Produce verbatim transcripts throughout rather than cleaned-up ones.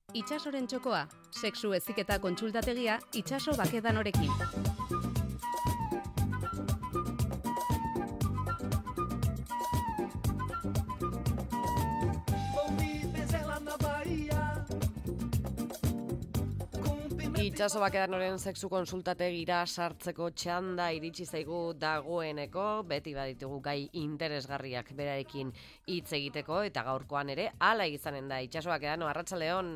Itsasoren txokoa, sexu heziketa kontsultategia Itsaso Bakedanorekin. Itsaso Bakedanoren sexu konsultategira sartzeko txanda iritsi zaigu dagoeneko, beti baditugu gai interesgarriak berarekin hitz egiteko, eta gaurkoan ere hala izanen da. Itsaso Bakedano, arratsaldeon.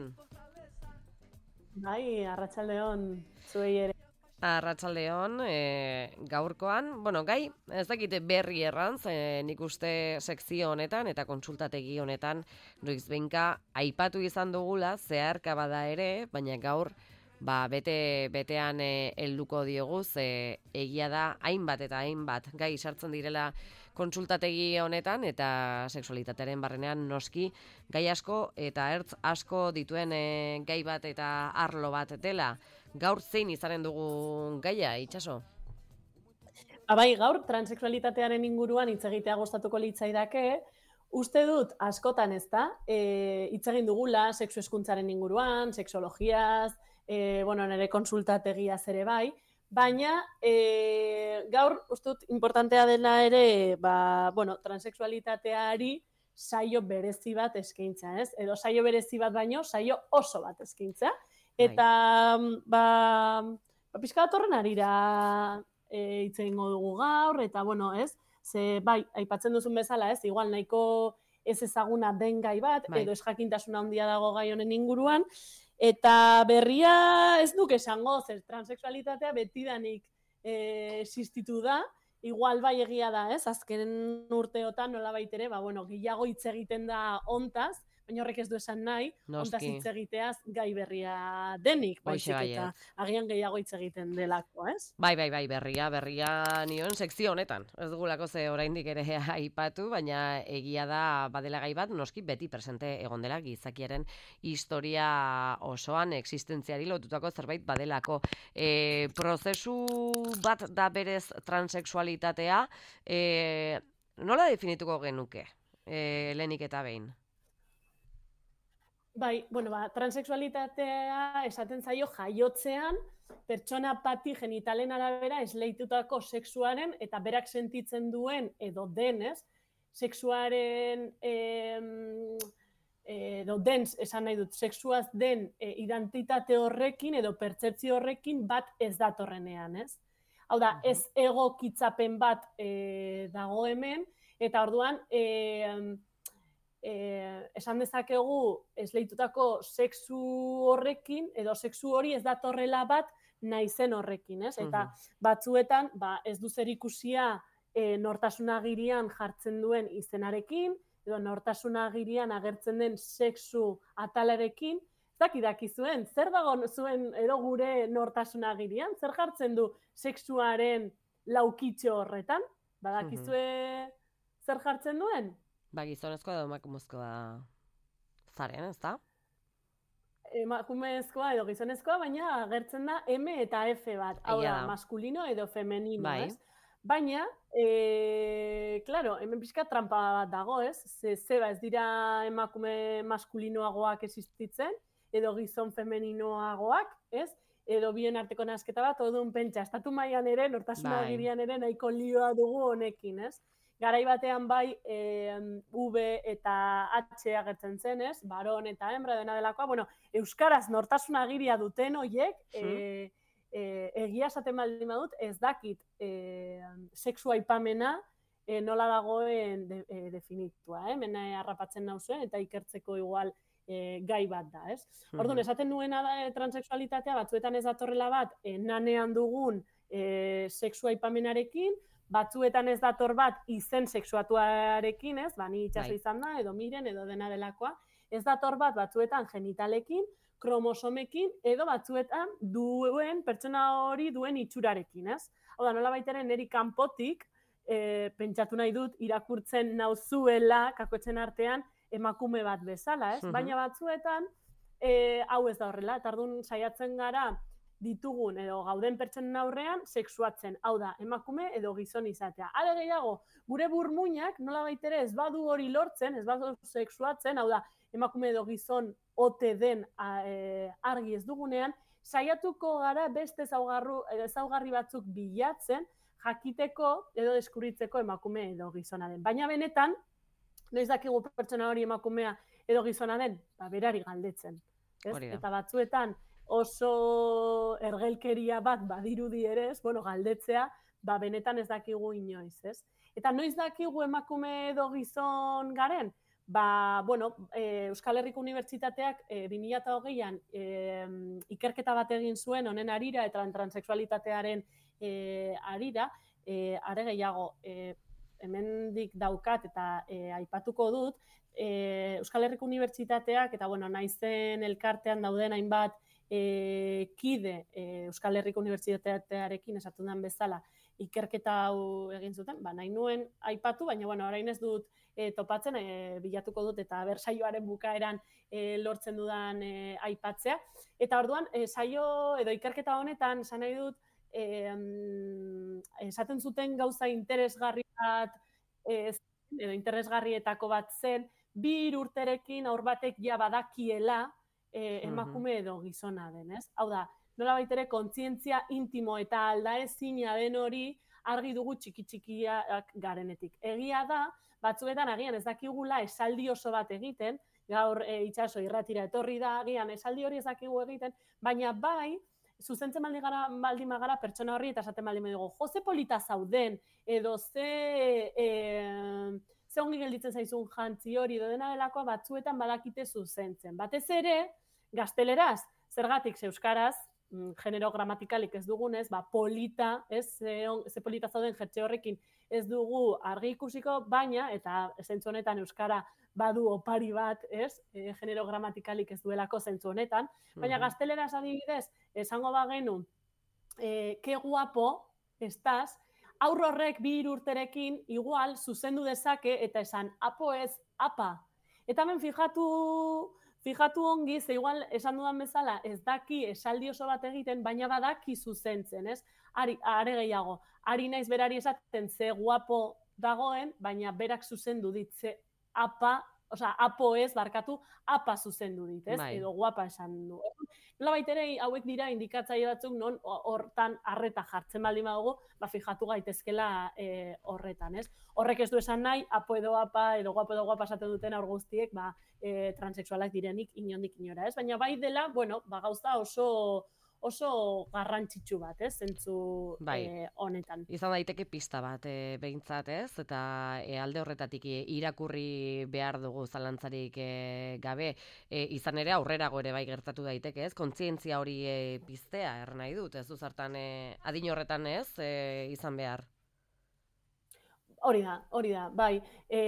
Bai, arratsaldeon, zuei ere. Arratsaldeon, e, gaurkoan, bueno, gai, ez dakite berri errantz, e, nik uste sekzio honetan eta konsultategi honetan noizbehinka aipatu izan dugula, zeharka bada ere, baina gaur Ba, bete, betean e, helduko diogu, ze egia da hainbat eta hainbat gai sartzen direla kontsultategi honetan eta sexualitatearen barrenean noski gai asko eta ertz asko dituen e, gai bat eta arlo bat dela. Gaur zein izanen dugu gaia, Itsaso? Abai, gaur transexualitatearen inguruan hitz egitea gustatuko litzaidake. Uste dut askotan, ezta, e, hitz egin dugula sexu hezkuntzaren inguruan, sexologiaz, E, bueno, nire konsultategiaz ere bai, baina e, gaur uste dut importantea dela ere, ba, bueno, transexualitateari saio berezi bat eskaintza, ez? Edo saio berezi bat baino, saio oso bat eskaintza. Eta, ba, ba pixka bat horren arira e, hitz egingo dugu gaur, eta, bueno, ez? Ze, bai, aipatzen duzun bezala, ez? Igual nahiko ez ezaguna den gai bat, bai. Edo esjakintasuna handia dago gai honen inguruan, eta berria ez duk esango, zer transexualitatea betidanik e, existitu da, igual bai egia da, ez? Azken urteotan nola baitere, ba, bueno, gehiago hitz egiten da ontaz, baina horrek ez du esan nahi, ontaz hitz egiteaz gai berria denik, baizik eta agian gehiago hitz egiten delako, ez? Bai, bai, bai, berria, berria nion sekzio honetan. Ez dugulako ze oraindik ere aipatu, baina egia da badela gai bat, noski beti presente egon dela gizakiaren historia osoan existentziari lotutako zerbait badelako. E, prozesu bat da berez transexualitatea, e, nola definituko genuke, e, lehenik eta behin? Bai, bueno, ba, transexualitatea esaten zaio jaiotzean, pertsona bati genitalen arabera esleitutako sexuaren eta berak sentitzen duen edo denez, sexuaren em, edo den, esan nahi dut, sexuaz den e, identitate horrekin edo pertzepzio horrekin bat ez datorrenean, ez? Hau da, ez egokitzapen bat e, dago hemen, eta orduan, e, Eh, esan dezakegu esleitutako sexu horrekin edo sexu hori ez datorrela bat naizen horrekin, ez? Eta batzuetan ba, ez du zerikusia e, nortasunagirian jartzen duen izenarekin edo nortasunagirian agertzen den sexu atalarekin, ez dakidakizuen, zer dago zuen edo gure nortasunagirian, zer jartzen du sexuaren laukitxo horretan? Badakizue zer jartzen duen? Ba, gizonezkoa edo emakumezkoa zaren, ez da? Emakumezkoa edo gizonezkoa, baina agertzen da M eta F bat. Hau da, maskulino edo femenino, bai. Ez? Baina, e, claro, hemen pixka trampa bat dago, ez? Ze, zeba ez dira emakume maskulinoagoak existitzen, edo gizon femeninoagoak, ez? Edo bien arteko nasketa bat, odun pentsa, estatu mailan ere, nortasunagirian ere, nahiko lioa dugu honekin, ez? Garai batean bai e, V eta H agertzen zen, ez? Baron eta hembra dena delakoa. Bueno, euskaraz nortasunagiria duten hoiek, e, e, egia esaten baldin badut, ez dakit e, sexu aipamena e, nola dagoen de, e, definitua, eh? Mena harrapatzen nauzuen eta ikertzeko igual e, gai bat da, ez? Orduan, esaten nuena da, e, transexualitatea batzuetan ez datorrela bat, e, nanean dugun e, sexu aipamenarekin, batzuetan ez dator bat izen sexuatuarekin, ez, ba, ni Itsaso izan da, edo miren, edo dena delakoa, ez dator bat batzuetan genitalekin, kromosomekin, edo batzuetan duen, pertsona hori duen itxurarekin, ez? Hau da, nola baitaren niri kanpotik, e, pentsatu nahi dut, irakurtzen nauzuela, kakoetzen artean, emakume bat bezala, ez? Baina batzuetan, e, hau ez da horrela, eta orduan saiatzen gara, ditugun edo gauden pertsonen aurrean sexuatzen, hau da, emakume edo gizon izatea. Are gehiago, gure burmuinak nola baitere ez badu hori lortzen, ez badu sexuatzen, hau da, emakume edo gizon ote den argi ez dugunean, saiatuko gara beste ezaugarri batzuk bilatzen, jakiteko edo deskubritzeko emakume edo gizona den. Baina benetan, noiz dakigu pertsona hori emakumea edo gizona den, ba, berari galdetzen. Eta batzuetan oso ergelkeria bat badirudi ere, bueno, galdetzea, ba, benetan ez dakigu inoiz, ez? Eta noiz dakigu emakume edo gizon garen? Ba, bueno, e, Euskal Herriko Unibertsitateak e, bi mila hogeian e, ikerketa bat egin zuen honen harira eta transexualitatearen e, harira, e, are gehiago, e, hemendik daukat eta e, aipatuko dut, e, Euskal Herriko Unibertsitateak eta bueno, naizen elkartean dauden hainbat e, kide e, Euskal Herriko Unibertsitatearekin esaten den bezala ikerketa hau egin zuten, ba, nahi nuen aipatu, baina bueno, orain ez dut e, topatzen, e, bilatuko dut eta ber saioaren bukaeran e, lortzen dudan e, aipatzea. Eta orduan, e, saio edo ikerketa honetan, esan nahi dut, e, esaten zuten gauza interesgarri bat, e, edo interesgarrietako bat zen, bi urterekin aur batek ja badakiela e, emakume edo gizona den, ez? Hau da, nola baitere kontzientzia intimo eta aldaezina den hori argi dugu txiki-txikiak garenetik. Egia da, batzuetan agian ez dakigula esaldi oso bat egiten, gaur e, itxaso irratira etorri da, agian esaldi hori ez dakigu egiten, baina bai, zuzentzen baldin gara, baldin magara pertsona horri eta esaten baldin dugu, jo, ze polita zauden, edo ze, e, ze ongi gelditzen zaizun jantzi hori, edo dena delakoa batzuetan badakite zuzentzen. Batez ere, gazteleraz, zergatik ze euskaraz, genero gramatikalik ez dugunez, ba, polita, ez, ze, ze polita zauden jertxe horrekin ez dugu argi ikusiko, baina, eta zentzu honetan euskara badu opari bat, ez, e, genero gramatikalik ez duelako zentzu honetan, baina uh-huh. gazteleraz adibidez, esango bagenu, e, ke guapo estaz, aur horrek bi hiru urterekin igual zuzendu dezake eta esan apo ez, apa. Eta hemen fijatu... Fijatu ongi, ze igual esan dudan bezala, ez daki esaldi oso bat egiten, baina badaki zuzentzen, ez? Ari, are gehiago, ari naiz berari esaten ze guapo dagoen, baina berak zuzendu dit, ze apa, osea, apo ez, barkatu, apa zuzendu dit, ez? Bai. Edo guapa esan du. Nola baitere, hauek dira indikatzaile batzuk, non hortan arreta jartzen baldin badugu, ba, fijatu gaitezkela e, horretan, ez? Horrek ez du esan nahi, apo edo apa, edo guapo edo guapa esaten duten aur guztiek, ba, e, transexualak direnik inondik inora, ez? Baina bai dela, bueno, ba, gauza oso oso garrantzitsu bat, ez, zentzu bai. e, honetan. Izan daiteke pista bat, e, behintzat, ez, eta e, alde horretatik e, irakurri behar dugu zalantzarik e, gabe, e, izan ere aurrerago ere bai gertatu daiteke, ez, kontzientzia hori e, piztea, erran nahi dut, ez du zartan e, adin horretan, ez, e, izan behar. Hori da, hori da, bai. E,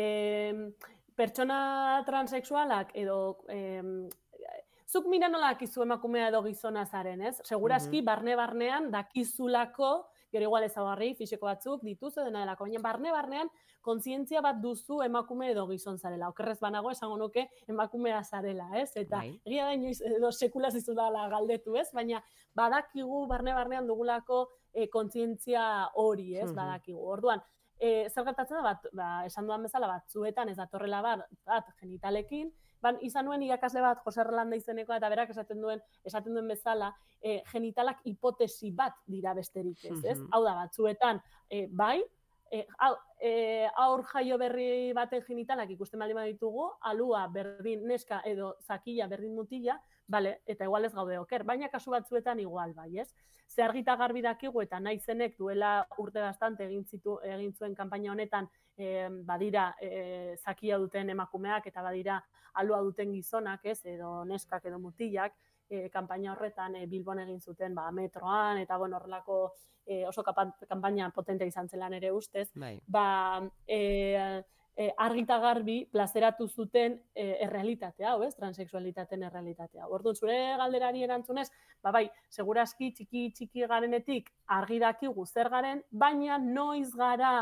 pertsona transexualak edo... E, Zuk mira nola dakizu emakumea edo gizona zaren, ez? Segurazki, mm-hmm. barne-barnean dakizulako, gero igual ezaugarri fisiko batzuk dituzu dena delako, baina barne-barnean kontzientzia bat duzu emakume edo gizon zarela. Okerrez banago esango nuke emakumea zarela, ez? Eta egia da inoiz edo sekula zizudala galdetu, ez? Baina badakigu barne-barnean dugulako e, kontzientzia hori, ez? Mm-hmm. Badakigu. Orduan, e, zer gertatzen da, bat, ba, esan duan bezala batzuetan ez datorrela bat, bat genitalekin, ban, izan nuen irakasle bat, Jose Erlanda izenekoa, eta berak esaten duen, esaten duen bezala, e, genitalak hipotesi bat dira besterik ez, ez? Mm-hmm. Hau da, batzuetan, e, bai, e, au, e, aur jaio berri baten genitalak ikusten baldin baditugu, alua berdin neska edo zakila berdin mutila, bale, eta igual ez gaude oker, baina kasu batzuetan igual, bai, ez? Ze argita garbi dakigu eta naizenek duela urte bastante egin, zitu, egin zuen kanpaina honetan, e, badira e, zakia duten emakumeak eta badira alua duten gizonak, ez, edo neskak edo mutilak, e, kanpaina horretan e, Bilbon egin zuten ba, metroan, eta bueno, horrelako e, oso kanpaina potentea izan zelan ere ustez, bai. Ba, e, e, argita garbi plazeratu zuten e, errealitatea, hau, ez, transexualitateen errealitatea. Orduan, zure galderari erantzunez, ba bai, segurazki txiki-txiki garenetik argi dakigu zer garen, baina noiz gara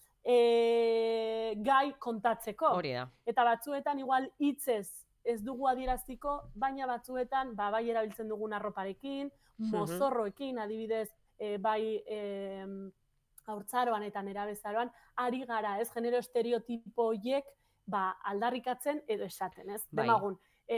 E, gai kontatzeko. Hori da. Eta batzuetan igual hitzez ez dugu adieraziko, baina batzuetan ba, bai erabiltzen dugun arroparekin, mozorroekin, adibidez, e, bai e, haurtzaroan eta nerabezaroan, ari gara, ez, genero estereotipo horiek ba, aldarrikatzen edo esaten, ez? Bai. Demagun,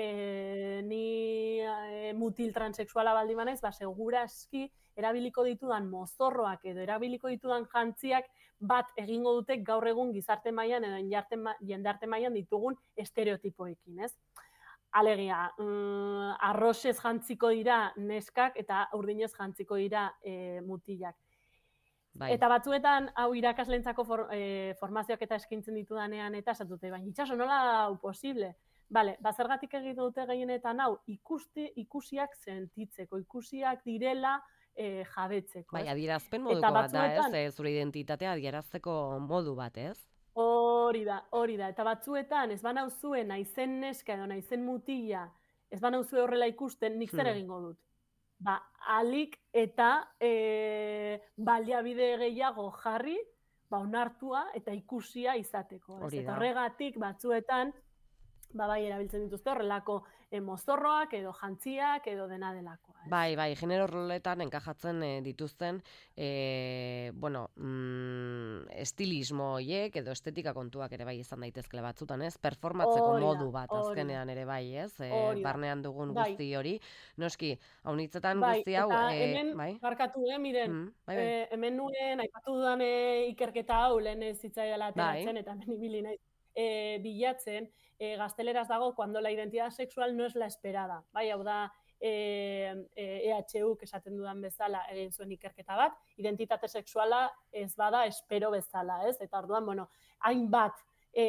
e, ni e, mutil transexuala baldin banaiz, ba, seguraski erabiliko ditudan mozorroak edo erabiliko ditudan jantziak bat egingo dute gaur egun gizarte mailan edo jendarte mailan ditugun estereotipoekin, ez? Alegia, mm, arrosez jantziko dira neskak eta urdinez jantziko dira e, mutilak. Bai. Eta batzuetan, hau irakaslentzako for, e, formazioak eta eskintzen ditudanean eta esatute, baina itxaso nola hau posible? Bale, bazergatik egin dute gehienetan hau, ikusti, ikusiak sentitzeko, ikusiak direla e, jabetzeko. Bai, adierazpen moduko bat da, ez? Zure identitatea adierazteko modu bat, ez? Hori da, hori da. Eta batzuetan, ez banau zuen naizen neska edo naizen mutila, ez banau zuen horrela ikusten, nik zer egingo dut. Ba, alik eta e, baliabide gehiago jarri, ba, onartua eta ikusia izateko. Eta horregatik batzuetan, ba, bai, erabiltzen dituzte horrelako e, mozorroak edo jantziak edo dena delakoa. Eh? Bai, bai, genero roletan enkajatzen e, dituzten, e, bueno, mm, estilismo horiek edo estetika kontuak ere bai izan daitezkele batzutan, ez? Performatzeko orida, modu bat azkenean ere bai, ez? E, barnean dugun bai. Guzti hori. Noski, haunitzetan bai, guzti hau... Eta hemen, bai? Barkatu, eh, miren, mm, bai, bai. E, hemen nuen, aipatu dudan e, ikerketa hau, lehen ez zitzaidala ateratzen, bai. Eta hemen ibili naiz e, bilatzen, e, gazteleraz dago, cuando la identidad sexual no es la esperada. Bai, hau da, E, E H U esaten dudan bezala egin zuen ikerketa bat, identitate sexuala ez bada espero bezala, ez? Eta orduan, bueno, hainbat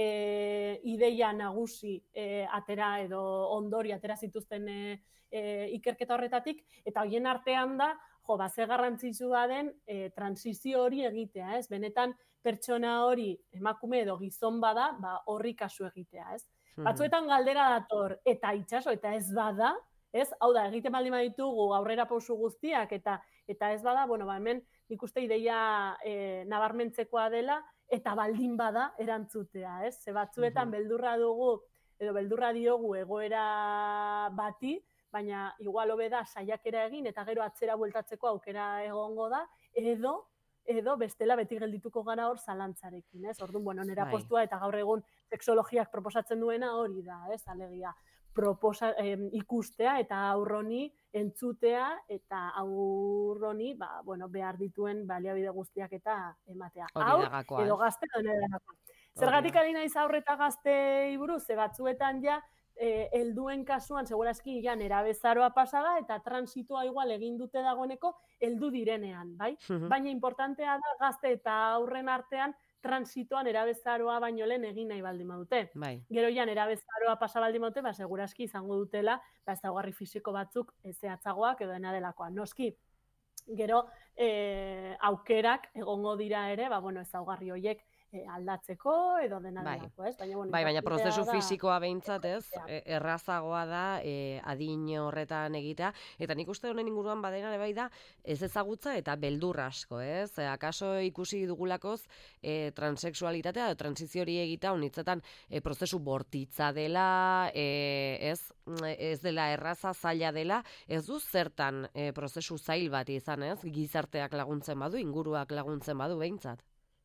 e, ideia nagusi e, atera edo ondori atera zituzten e, e, ikerketa horretatik, eta horien artean da, jo, ba, ze garrantzitsua den e, transizio hori egitea, ez? Benetan pertsona hori emakume edo gizon bada, ba, horri kasu egitea, ez? Mm-hmm. Batzuetan galdera dator, eta itxaso, eta ez bada, ez? Hau da, egiten baldin baditugu aurrera pausu guztiak eta eta ez bada, bueno, ba hemen ikuste ideia e, nabarmentzekoa dela eta baldin bada erantzutea, ez? Ze batzuetan uh-huh. beldurra dugu edo beldurra diogu egoera bati, baina igual hobe da saiakera egin eta gero atzera bueltatzeko aukera egongo da edo edo bestela beti geldituko gara hor zalantzarekin, ez? Orduan, bueno, nera postua eta gaur egun sexologiak proposatzen duena hori da, ez? Alegia. Proposa, eh, ikustea eta aurroni entzutea eta aurroni ba, bueno, behar dituen baliabide guztiak eta ematea. Hau edo gazte edo nederako. Zergatik ari naiz aurre eta gaztei buruz, ze batzuetan ja eh, helduen kasuan segurazki ja nerabezaroa pasada eta transitoa igual egin dute dagoeneko heldu direnean, bai? Uh-huh. Baina importantea da gazte eta aurren artean transitoan erabezaroa baino lehen egin nahi baldin badute. Bai. Gero ja erabezaroa pasa baldin badute, ba segurazki izango dutela, ba ezaugarri fisiko batzuk zehatzagoak edo dena delakoa. Noski, gero e, aukerak egongo dira ere, ba bueno, ezaugarri horiek e, aldatzeko edo dena bai. Delako, ez? Baina bueno, bai, baina prozesu da, fisikoa behintzat, ez? Errazagoa da e, adin horretan egitea eta nik uste honen inguruan badena ere bai da ez ezagutza eta beldur asko, ez? E, akaso ikusi dugulakoz e, transexualitatea edo transizio hori egitea honitzetan e, prozesu bortitza dela, e, ez? Ez dela erraza, zaila dela, ez du zertan e, prozesu zail bat izan, ez? Gizarteak laguntzen badu, inguruak laguntzen badu behintzat.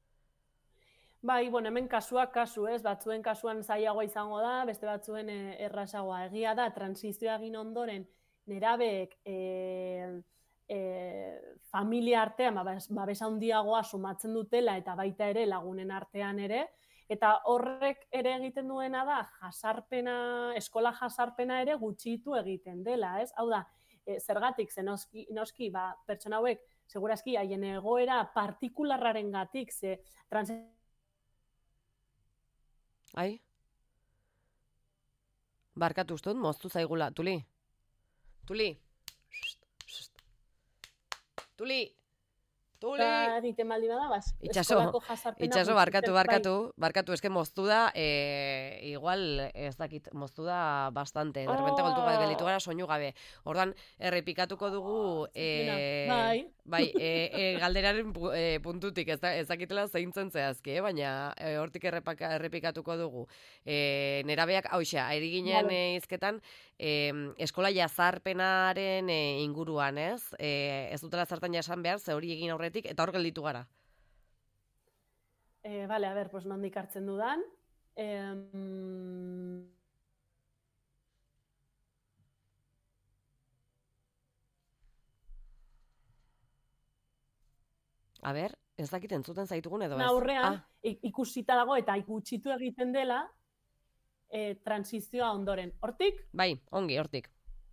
Bai, bueno, hemen kasuak kasu, ez? Batzuen kasuan zailagoa izango da, beste batzuen errazagoa. Egia da, transizioa egin ondoren, nerabeek e, e, familia artean, babesa handiagoa sumatzen dutela, eta baita ere lagunen artean ere, eta horrek ere egiten duena da, jasarpena, eskola jasarpena ere gutxitu egiten dela, ez? Hau da, e, zergatik, ze noski, noski ba, pertsona hauek, segurazki, haien egoera partikularraren gatik, ze trans... Ai? Barkatu ustut, moztu zaigula. Tuli? Tuli? Tuli? Tuli! Egiten baldi bada, bas. Itxaso, itxaso, barkatu, barkatu. Barkatu, eske moztu da, e, igual, ez dakit, moztu da bastante. De repente goltu gabe, gelitu gara soinu gabe. Ordan, errepikatuko dugu, e, bai, bai e, e, galderaren e, puntutik, ez, da, ez dakitela zeintzen zehazki, eh? Baina e, hortik errepaka, errepikatuko dugu. E, nerabeak, hauxa, ari ginen vale. Izketan, e, eskola jazarpenaren e, inguruan, ez? E, ez dutela zertan jasan behar, ze hori egin aurretik, eta hor gelditu gara. E, vale, a ber, pues nondik hartzen dudan. em, A ber, ez dakit entzuten zaitugun edo ez. aurrean ah. ikusita dago eta gutxitu egiten dela e, transizioa ondoren. Hortik? Bai, ongi, hortik.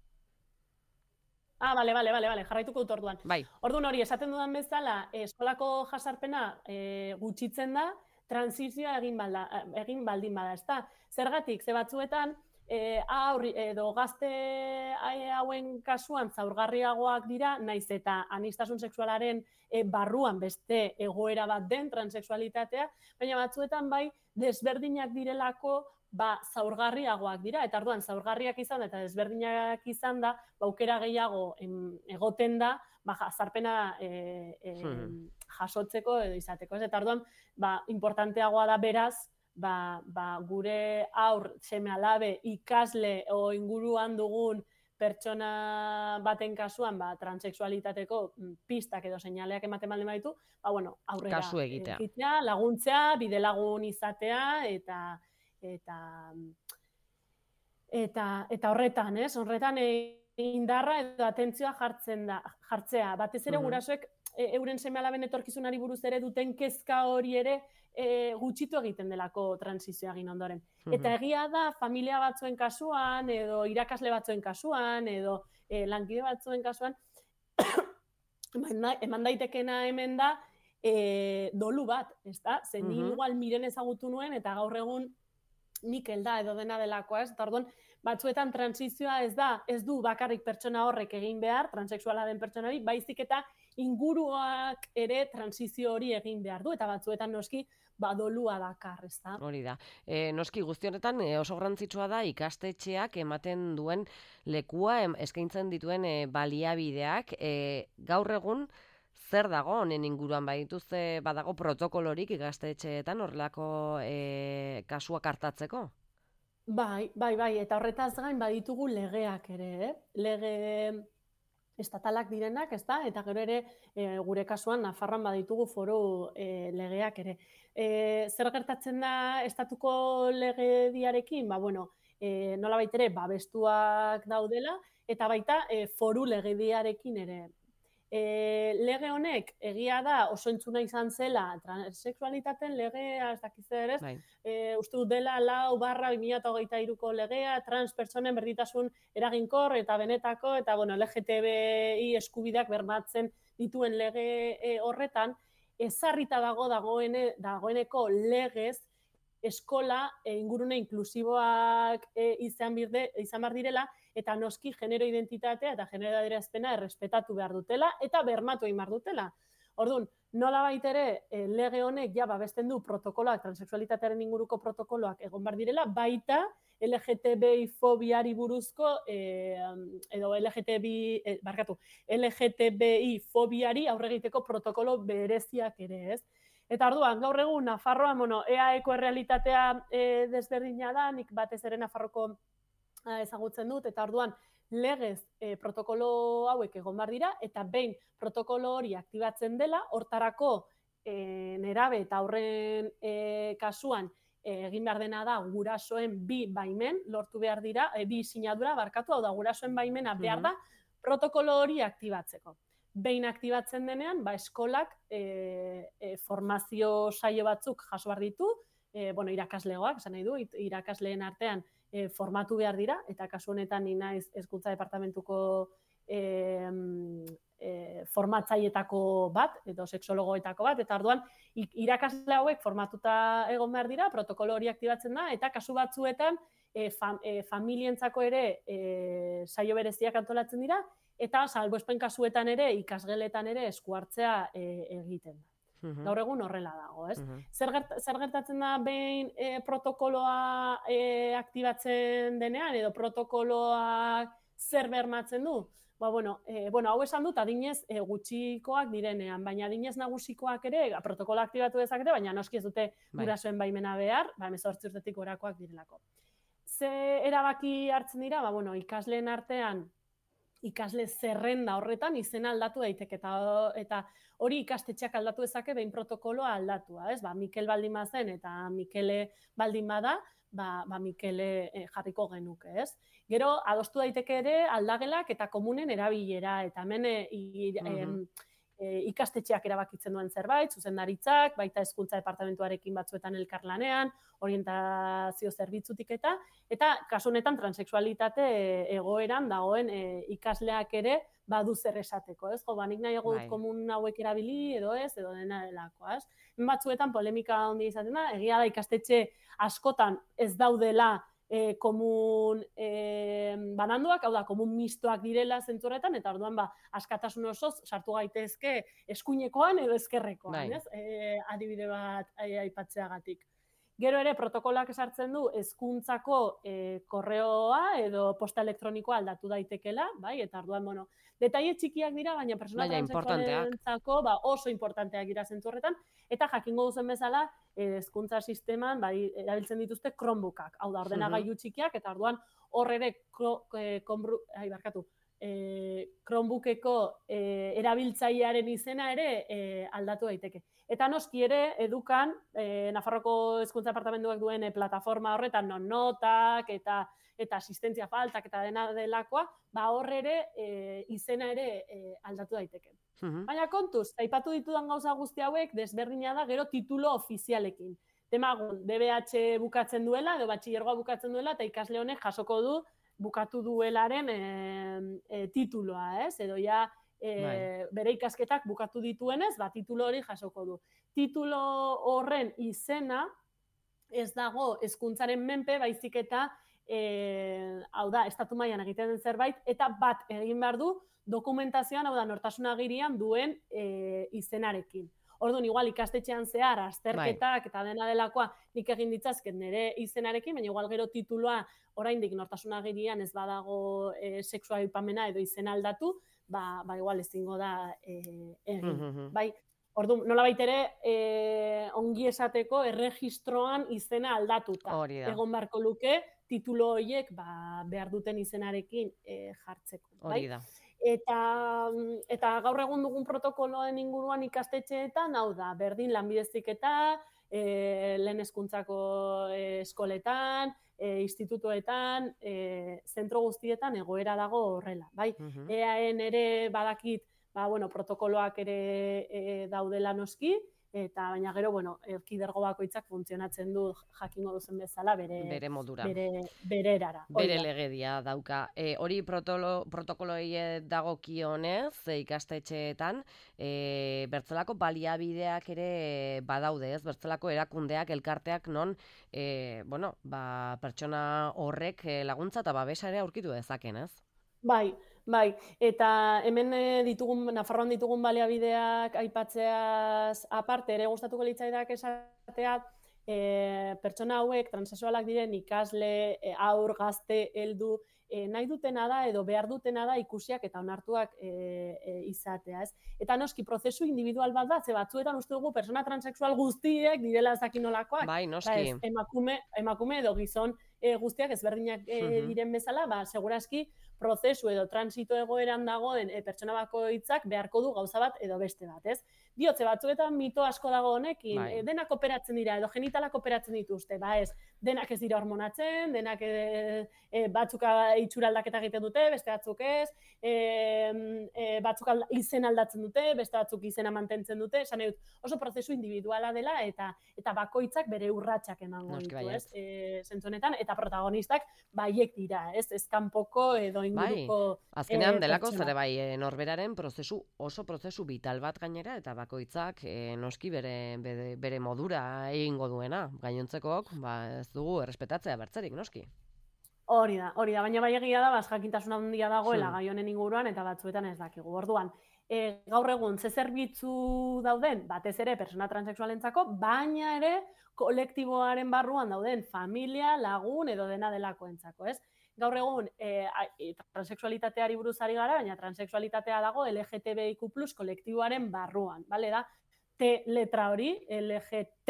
Ah, bale, bale, bale, bale, jarraituko dut orduan. Bai. Orduan hori, esaten dudan bezala, eskolako jasarpena e, gutxitzen da, transizioa egin, balda, egin baldin bada, ez da? Zergatik, ze batzuetan, e, aurri, edo gazte hauen kasuan zaurgarriagoak dira, naiz eta anistasun sexualaren e, barruan beste egoera bat den transexualitatea, baina batzuetan bai desberdinak direlako ba, zaurgarriagoak dira, eta orduan zaurgarriak izan da, eta desberdinak izan da, ba, aukera gehiago em, egoten da, ba, jazarpena e, e, hmm. jasotzeko edo izateko. Ez? Eta orduan, ba, importanteagoa da beraz, ba, ba, gure aur, seme alabe, ikasle o inguruan dugun pertsona baten kasuan, ba, transexualitateko pistak edo seinaleak ematen baldin baditu, ba, bueno, aurrera kasu egitea. egitea, laguntzea, bidelagun izatea, eta eta eta eta horretan, ez? Horretan indarra edo atentzioa jartzen da, jartzea. Batez ere gurasoek e, euren seme-alaben etorkizunari buruz ere duten kezka hori ere e, gutxitu egiten delako transizioa egin ondoren. Eta egia da familia batzuen kasuan edo irakasle batzuen kasuan edo e, lankide batzuen kasuan eman daitekena hemen da e, dolu bat, ezta? Zen ni igual miren ezagutu nuen eta gaur egun Mikel da edo dena delakoa, ez? Eta orduan, batzuetan transizioa ez da, ez du bakarrik pertsona horrek egin behar, transexuala den pertsonari, baizik eta inguruak ere transizio hori egin behar du, eta batzuetan noski badolua dakar, ez da? Hori da. E, noski guzti honetan e, oso garrantzitsua da ikastetxeak ematen duen lekua, em, eskaintzen dituen e, baliabideak, e, gaur egun, zer dago honen inguruan badituzte badago protokolorik ikastetxeetan horrelako e, kasuak hartatzeko? Bai, bai, bai, eta horretaz gain baditugu legeak ere, eh? Lege estatalak direnak, ez da? Eta gero ere e, gure kasuan Nafarroan baditugu foru e, legeak ere. E, zer gertatzen da estatuko legediarekin? Ba, bueno, e, nolabait ere babestuak daudela, eta baita e, foru legediarekin ere. E, lege honek egia da oso entzuna izan zela transexualitaten legea, ez dakiz ere, bai. e, uste dut dela lau barra bi mila hogeita hiruko legea, trans pertsonen berdintasun eraginkor eta benetako, eta bueno, L G T B I eskubideak bermatzen dituen lege e, horretan, ezarrita dago dagoene, dagoeneko legez eskola e, ingurune inklusiboak e, izan, birde, izan bar direla, eta noski genero identitatea eta genero adierazpena errespetatu behar dutela eta bermatu egin behar dutela. Orduan, nolabait ere e, lege honek ja babesten du protokoloak, transexualitatearen inguruko protokoloak egon behar direla, baita L G T B I fobiari buruzko, e, edo L G T B I, e, barkatu, L G T B I fobiari aurre egiteko protokolo bereziak ere, ez? Eta orduan, gaur egun, Nafarroan, bueno, E A Eko errealitatea e, desberdina da, nik batez ere Nafarroko ezagutzen dut, eta orduan legez e, protokolo hauek egon behar dira, eta behin protokolo hori aktibatzen dela, hortarako e, nerabe eta aurren e, kasuan e, egin behar dena da gurasoen bi baimen, lortu behar dira, e, bi sinadura barkatu, hau da gurasoen baimena behar da, protokolo hori aktibatzeko. Behin aktibatzen denean, ba, eskolak e, e, formazio saio batzuk jaso behar ditu, e, bueno, irakaslegoak, esan nahi du, irakasleen artean E, formatu behar dira, eta kasu honetan ni naiz hezkuntza departamentuko e, e, formatzailetako bat, edo sexologoetako bat, eta orduan irakasle hauek formatuta egon behar dira, protokolo hori aktibatzen da, eta kasu batzuetan e, fam, e, familientzako ere e, saio bereziak antolatzen dira, eta salbuespen kasuetan ere, ikasgeletan ere esku hartzea e, egiten da. Uhum. Gaur egun horrela dago, ez? Uhum. Zer, gert, zer gertatzen da behin e, protokoloa e, aktibatzen denean, edo protokoloa zer bermatzen du? Ba, bueno, e, bueno, hau esan dut, adinez e, gutxikoak direnean, baina adinez nagusikoak ere, protokoloa aktibatu dezakete, baina noski ez dute gurasoen baimena behar, ba, hemezortzi urtetik gorakoak direlako. Ze erabaki hartzen dira, ba, bueno, ikasleen artean, ikasle zerrenda horretan izena aldatu daiteke eta eta hori ikastetxeak aldatu dezake behin protokoloa aldatua, ez? Ba, Mikel baldin bazen eta Mikele baldin bada, ba, ba Mikele eh, jarriko genuke, ez? Gero adostu daiteke ere aldagelak eta komunen erabilera eta hemen e, i, mm-hmm. e, ikastetxeak erabakitzen duen zerbait, zuzendaritzak, baita hezkuntza departamentuarekin batzuetan elkarlanean, orientazio zerbitzutik eta, eta kasu honetan transexualitate egoeran dagoen e, ikasleak ere badu zer esateko, ez? Jo, ba, nik nahiago dut komun hauek erabili edo ez, edo dena delakoa, ez? Batzuetan polemika handia izaten da, egia da ikastetxe askotan ez daudela E, komun e, bananduak, hau da, komun mistoak direla zentzorretan, eta orduan ba, askatasun osoz sartu gaitezke eskuinekoan edo ezkerrekoan, ez? E, adibide bat aipatzeagatik. Gero ere, protokoloak esartzen du, hezkuntzako e, korreoa edo posta elektronikoa aldatu daitekela, bai? Eta orduan, bueno, detaile txikiak dira, baina persona transexualentzako ba, oso importanteak dira zentzorretan, eta jakingo duzen bezala, hezkuntza sisteman bai, erabiltzen dituzte Chromebookak, hau da, ordenagailu txikiak, eta orduan hor ere ai, barkatu, e, Chromebookeko e, erabiltzailearen izena ere e, aldatu daiteke. Eta noski ere, edukan, e, Nafarroko hezkuntza departamentuak duen e, plataforma horretan, non notak eta eta asistentzia faltak eta dena delakoa, ba hor ere e, izena ere e, aldatu daiteke. Uh-huh. Baina kontuz, aipatu ditudan gauza guzti hauek desberdina da gero titulo ofizialekin. Demagun, D B H bukatzen duela edo batxilergoa bukatzen duela eta ikasle honek jasoko du bukatu duelaren e, e, tituloa, ez? Edo ja e, bere ikasketak bukatu dituenez, ba titulo hori jasoko du. Titulo horren izena ez dago hezkuntzaren menpe, baizik eta E, hau da, estatu mailan egiten den zerbait, eta bat egin behar du dokumentazioan, hau da, nortasun agirian duen e, izenarekin. Orduan, igual ikastetxean zehar, azterketak eta dena delakoa nik egin ditzazket nire izenarekin, baina igual gero tituloa oraindik nortasun agirian ez badago e, sexua aipamena edo izena aldatu, ba, ba igual ezingo da e, egin. Mm-hmm. Bai, orduan, nolabait ere e, ongi esateko erregistroan izena aldatuta. Egon beharko luke, titulo horiek ba, behar duten izenarekin e, jartzeko. Bai? Hori da. Eta, eta gaur egun dugun protokoloen inguruan ikastetxeetan, hau da, berdin lanbideziketa, e, lehen hezkuntzako e, eskoletan, e, institutoetan, e, zentro guztietan egoera dago horrela. Bai? Uh-huh. E A N ere badakit, ba, bueno, protokoloak ere e, daudela noski, eta baina gero, bueno, erkidergo bakoitzak funtzionatzen du jakingo duzen bezala bere bere modura. Bere, bere erara. Bere legedia dauka. E, hori protolo, protokoloi dagokionez e, ikastetxeetan e, bertzelako baliabideak ere badaude, ez? Bertzelako erakundeak, elkarteak non e, bueno, ba, pertsona horrek laguntza eta babesa ere aurkitu dezaken, ez? Bai, bai, eta hemen ditugun, Nafarroan ditugun baliabideak aipatzeaz aparte, ere gustatuko litzaidak esatea, e, pertsona hauek, transexualak diren ikasle, e, haur, gazte, heldu, e, nahi dutena da edo behar dutena da ikusiak eta onartuak e, e, izatea, ez? Eta noski, prozesu individual bat da, ze batzuetan uste dugu persona transexual guztiek direla ez dakinolakoak. Bai, noski. Ez, emakume, emakume edo gizon e, guztiak ezberdinak e, diren bezala, ba, segurazki, prozesu edo transito egoeran dagoen e, pertsona bakoitzak beharko du gauza bat edo beste bat, ez? Diotze, batzuetan mito asko dago honekin, bai. e, denak operatzen dira, edo genitalak operatzen dituzte, ba ez, denak ez dira hormonatzen, denak e, e, batzuk itxura aldaketa egiten dute, beste batzuk ez, e, e, batzuk alda, izen aldatzen dute, beste batzuk izena mantentzen dute, esan edut, oso prozesu individuala dela eta eta bakoitzak bere urratsak emango ditu, ez? E, zentzonetan, eta protagonistak baiek dira, ez? Ez kanpoko edo inguruko... Bai, azkenean e, delako zere bai, e, norberaren prozesu, oso prozesu vital bat gainera, eta bakoitzak e, noski bere, bere, bere modura egingo duena. Gainontzekook, ba, ez dugu errespetatzea bertzerik, noski. Hori da, hori da, baina bai egia da, jakintasuna handia dagoela hmm. gai honen inguruan, eta batzuetan ez dakigu. Orduan, e, gaur egun, ze zerbitzu dauden, batez ere, persona transexualentzako, baina ere, kolektiboaren barruan dauden familia, lagun edo dena delakoentzako, ez? Gaur egun, e, transexualitateari buruz ari gara, baina transexualitatea dago L G T B I Q plus kolektiboaren barruan, bale da? T letra hori, L G T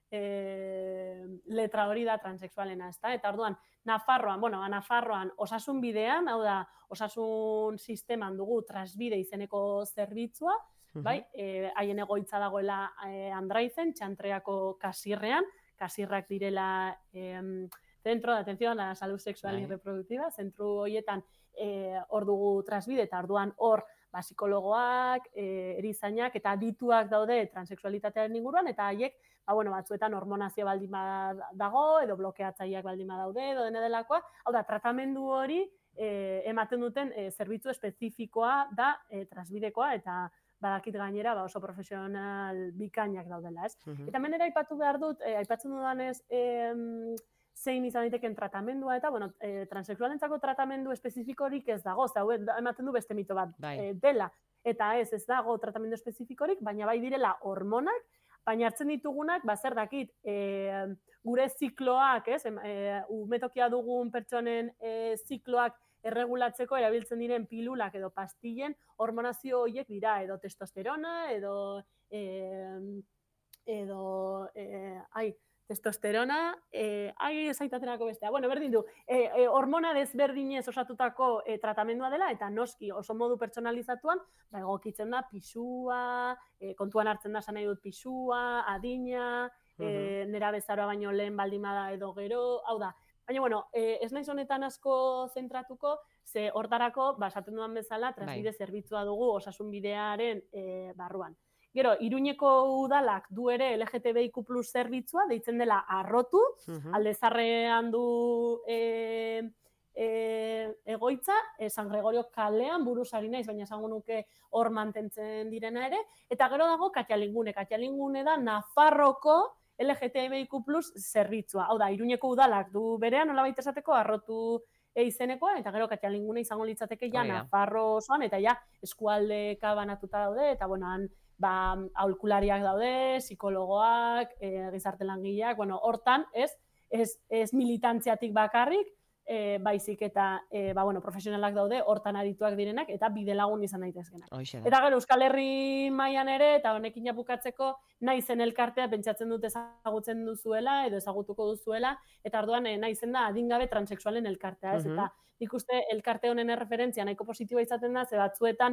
e, letra hori da transexualena, ezta? Eta orduan, Nafarroan, bueno, Nafarroan osasun bidean, hau da, osasun sisteman dugu transbide izeneko zerbitzua, bai, haien egoitza dagoela e, Andraizen, Txantreako kasirrean, kasirrak direla e, Centro de Atención a la Salud Sexual y Reproductiva, zentru horietan hor e, dugu transbide, eta orduan hor ba, psikologoak, e, erizainak eta adituak daude transexualitatearen inguruan, eta haiek ba, bueno, batzuetan hormonazio baldin dago, edo blokeatzaileak baldin daude, edo dene delakoa. Hau da, tratamendu hori e, ematen duten e, zerbitzu espezifikoa da e, transbidekoa, eta badakit gainera ba, oso profesional bikainak daudela, ez? Uh-huh. Eta menera aipatu behar dut, e, aipatzen dudanez, e, zein izan daiteken tratamendua, eta, bueno, e, transexualentzako tratamendu espezifikorik ez dago, zau, ematen du beste mito bat e, dela, eta ez, ez dago tratamendu espezifikorik, baina bai direla hormonak, baina hartzen ditugunak, ba, zer dakit, e, gure zikloak, ez, e, umetokia dugun pertsonen e, zikloak erregulatzeko erabiltzen diren pilulak edo pastillen hormonazio horiek dira, edo testosterona, edo, e, edo, e, ai, testosterona, eh, ai, esaitatenako bestea. Bueno, berdin du, eh, eh, hormona desberdinez osatutako eh, tratamendua dela, eta noski oso modu pertsonalizatuan, ba, egokitzen da pisua, eh, kontuan hartzen da nahi dut pisua, adina, eh, nera bezaroa baino lehen baldimada edo gero, hau da. Baina, bueno, eh, ez naiz honetan asko zentratuko, ze hortarako, ba, esaten dudan bezala, transbide zerbitzua dugu osasun bidearen eh, barruan. Gero, Iruñeko udalak du ere L G T B I Q plus zerbitzua, deitzen dela arrotu, uh-huh. Aldezarrean du e, e, egoitza, e, San Gregorio kalean, buruzari naiz, baina esango nuke hor mantentzen direna ere, eta gero dago Katialingune. Katialingune da Nafarroko L G T B I Q plus zerbitzua. Hau da, Iruñeko udalak du berean, nolabait esateko, arrotu e izenekoa, eta gero Katialingune izango litzateke ja Nafarro osoan, eta ja eskualdeka banatuta daude, eta bueno, han ba, aholkulariak daude, psikologoak, e, gizarte langileak, bueno, hortan, ez, ez, ez militantziatik bakarrik, e, baizik eta, e, ba, bueno, profesionalak daude, hortan adituak direnak, eta bidelagun izan daitezkenak. Eta gero, Euskal Herri mailan ere, eta honekin jabukatzeko, naizen elkartea pentsatzen dut ezagutzen duzuela, edo ezagutuko duzuela, eta orduan e, naizen da adingabe transexualen elkartea, ez, uh-huh. Eta ikuste elkarte honen erreferentzia nahiko positiboa izaten da, ze batzuetan,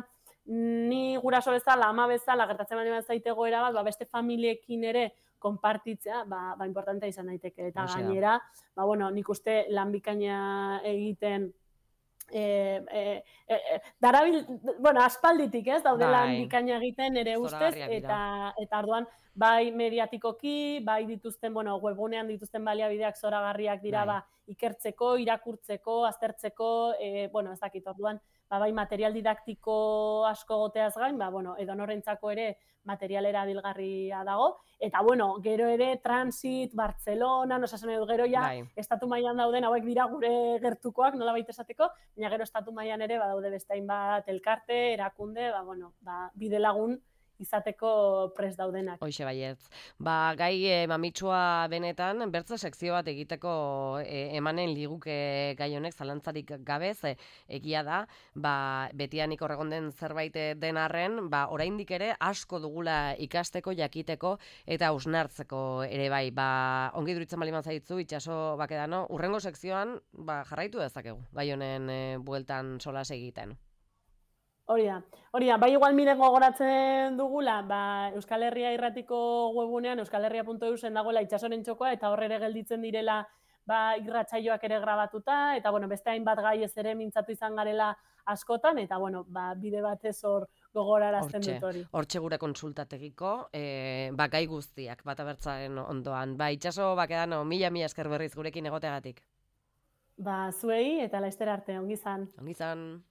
ni guraso bezala, ama bezala, gertatzen bali bat zaite goera bat, ba, beste familiekin ere konpartitzea, ba, ba importantea izan daiteke. Eta Oxea. Gainera, ba, bueno, nik uste lan bikaina egiten, e, e, e, darabil, bueno, aspalditik ez, daude lan bikaina egiten ere ustez, eta, eta arduan, bai mediatikoki, bai dituzten, bueno, webgunean dituzten baliabideak zoragarriak dira, bai. Ba, ikertzeko, irakurtzeko, aztertzeko, e, bueno, ez dakit orduan, ba, bai material didaktiko asko goteaz gain, ba, bueno, edo norentzako ere materialera bilgarria dago, eta, bueno, gero ere Transit, Barcelona, no esasen edo gero ja, bai. Estatu mailan dauden, hauek dira gure gertukoak, nola baita esateko, baina gero estatu mailan ere, badaude bestain bat elkarte, erakunde, ba, bueno, ba, bide lagun, izateko prest daudenak. Hoxe baietz. Ba, gai e, mamitsua benetan, bertze sekzio bat egiteko e, emanen liguke gai honek zalantzarik gabez, e, egia da, ba, betianik horregonden zerbait den arren, ba, oraindik ere asko dugula ikasteko, jakiteko eta hausnartzeko ere bai. Ba, ongi duritzen bali mazaitzu, itxaso bakedano, urrengo sekzioan ba, jarraitu dezakegu, gai honen e, bueltan solas egiten. Hori da, hori da, bai igual miren gogoratzen dugula, ba, Euskal Herria irratiko webunean, euskalherria puntu e usen dagoela itxasoren txokoa, eta horre ere gelditzen direla ba, irratsaioak ere grabatuta, eta bueno, beste hainbat gai ez ere mintzatu izan garela askotan, eta bueno, ba, bide batez hor gogorarazten dut hori. Hortxe gure konsultategiko, e, ba, gai guztiak, bat abertzaren ondoan. Ba, itxaso bakedano, mila mila esker berriz gurekin egoteagatik. Ba, zuei eta laizter arte, ongi zan. Ongi zan.